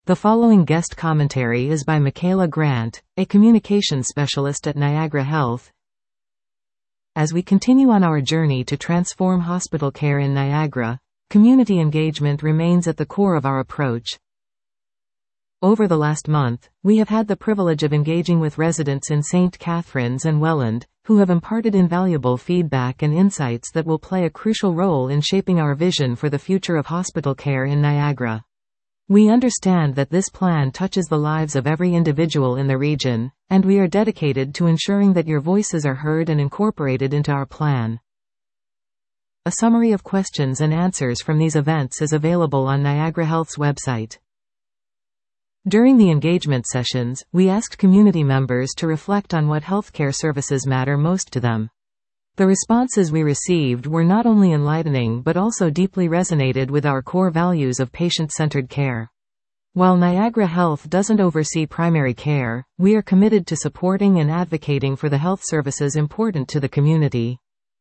The following guest commentary is by Michaela Grant, a communications specialist at Niagara Health. As we continue on our journey to transform hospital care in Niagara, community engagement remains at the core of our approach. Over the last month, we have had the privilege of engaging with residents in St. Catharines and Welland, who have imparted invaluable feedback and insights that will play a crucial role in shaping our vision for the future of hospital care in Niagara. We understand that this plan touches the lives of every individual in the region, and we are dedicated to ensuring that your voices are heard and incorporated into our plan. A summary of questions and answers from these events is available on Niagara Health's website. During the engagement sessions, we asked community members to reflect on what healthcare services matter most to them. The responses we received were not only enlightening but also deeply resonated with our core values of patient-centered care. While Niagara Health doesn't oversee primary care, we are committed to supporting and advocating for the health services important to the community.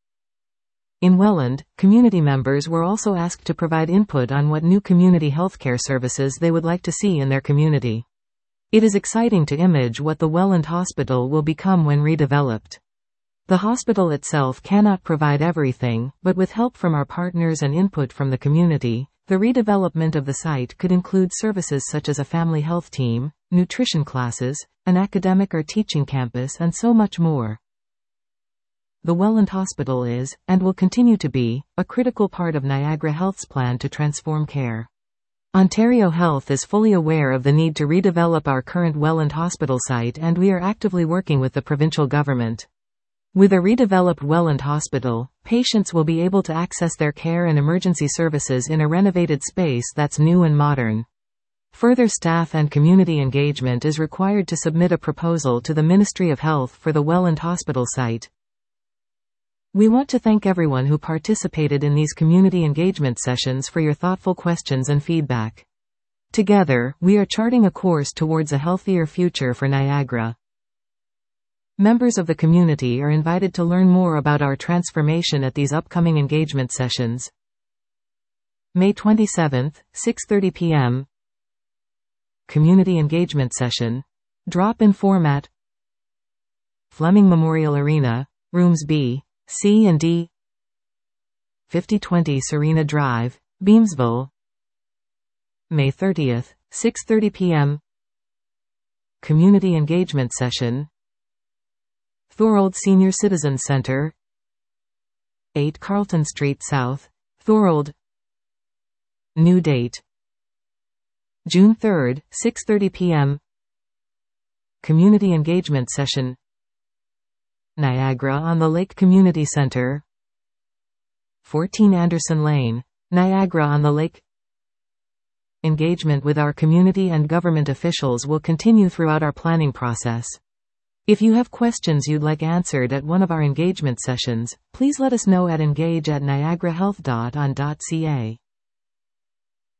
In Welland, community members were also asked to provide input on what new community healthcare services they would like to see in their community. It is exciting to imagine what the Welland Hospital will become when redeveloped. The hospital itself cannot provide everything, but with help from our partners and input from the community, the redevelopment of the site could include services such as a family health team, nutrition classes, an academic or teaching campus, and so much more. The Welland Hospital is, and will continue to be, a critical part of Niagara Health's plan to transform care. Ontario Health is fully aware of the need to redevelop our current Welland Hospital site, and we are actively working with the provincial government. With a redeveloped Welland Hospital, patients will be able to access their care and emergency services in a renovated space that's new and modern. Further staff and community engagement is required to submit a proposal to the Ministry of Health for the Welland Hospital site. We want to thank everyone who participated in these community engagement sessions for your thoughtful questions and feedback. Together, we are charting a course towards a healthier future for Niagara. Members of the community are invited to learn more about our transformation at these upcoming engagement sessions. May 27, 6:30 p.m. Community Engagement Session. Drop-in format. Fleming Memorial Arena, Rooms B, C and D. 5020 Serena Drive, Beamsville. May 30, 6:30 p.m. Community Engagement Session. Thorold Senior Citizens Center, 8 Carleton Street South, Thorold. New date: June 3, 6:30 p.m. Community Engagement Session. Niagara on the Lake Community Center, 14 Anderson Lane, Niagara on the Lake. Engagement with our community and government officials will continue throughout our planning process. If you have questions you'd like answered at one of our engagement sessions, please let us know at engage@niagarahealth.on.ca.